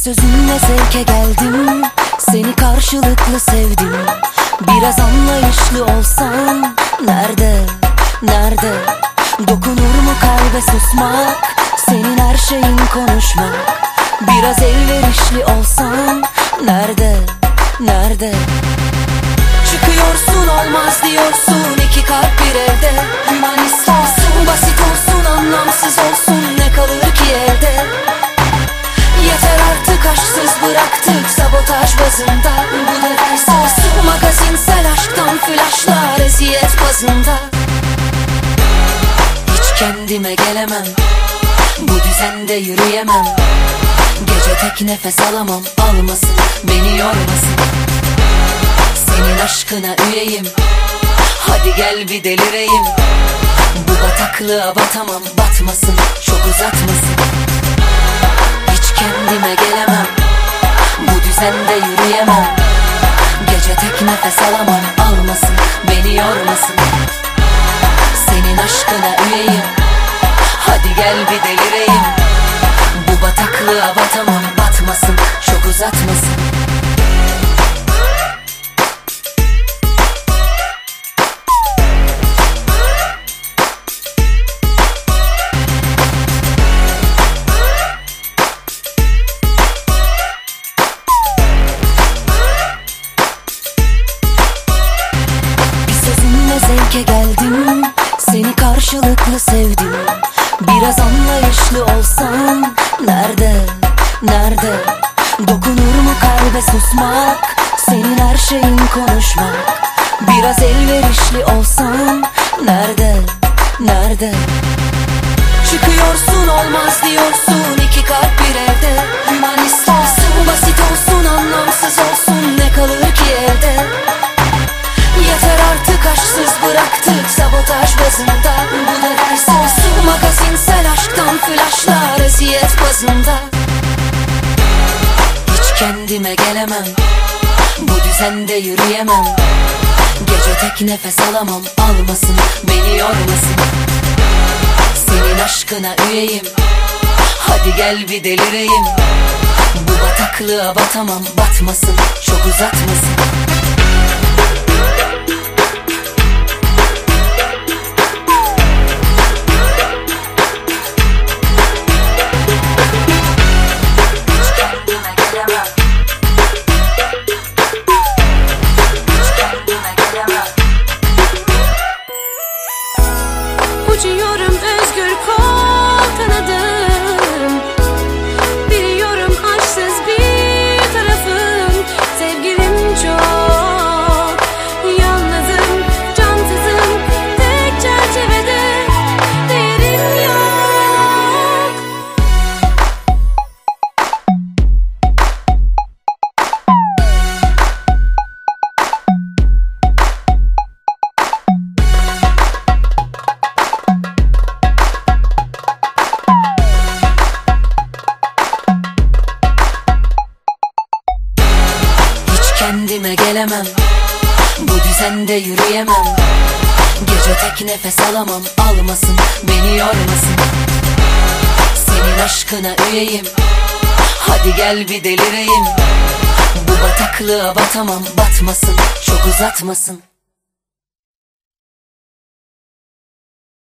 sözünle zevke geldim, seni karşılıklı sevdim. Biraz anlayışlı olsan, nerede, nerede? Dokunur mu kalbe susmak, senin her şeyin konuşmak. Biraz elverişli olsan, nerede, nerede? Çıkıyorsun olmaz diyorsun, iki kalp bir evde. Hümanist olsun, basit olsun, anlamsız olsun, ne kalır ki elde? Yeter artık, aşksız bıraktık sabotaj bazında. Bu ne ders olsun, magazinsel aşktan flaşlar eziyet bazında. Hiç kendime gelemem, bu düzende yürüyemem. Gece tek nefes alamam, almasın beni yormasın. Senin aşkına üyeyim, hadi gel bir delireyim. Bu bataklığa batamam, batmasın, çok uzatmasın. Hiç kendime gelemem, bu düzende yürüyemem. Gece tek nefes alamam, almasın beni yormasın. Senin aşkına üyeyim, hadi gel bir delireyim. Bu bataklığa batamam, batmasın, çok uzatmasın. Zevke geldim, seni karşılıklı sevdim. Biraz anlayışlı olsan, nerede, nerede? Dokunur mu kalbe susmak, senin her şeyin konuşmak. Biraz elverişli olsan, nerede, nerede? Çıkıyorsun olmaz diyorsun, iki kalp bir evde. Hümanist olsun, basit olsun, anlamsız olsun, ne kalır ki elde? Yeter artık, aşksız bıraktık sabotaj bazında. Bu ne ders olsun, magazinsel aşktan flaşlar eziyet bazında. Hiç kendime gelemem, bu düzende yürüyemem. Gece tek nefes alamam, almasın beni yormasın. Senin aşkına üyeyim, hadi gel bir delireyim. Bu bataklığa batamam, batmasın, çok uzatmasın. Uçuyorum özgür, kol kanadım. Biliyorum aşksız bir tarafım. Sevgilim çok, yalnızım, cansızım. Tek çerçevede değerim yok. Kendime gelemem, bu düzende yürüyemem. Gece tek nefes alamam, almasın beni yormasın. Senin aşkına üyeyim, hadi gel bir delireyim. Bu bataklığa batamam, batmasın, çok uzatmasın.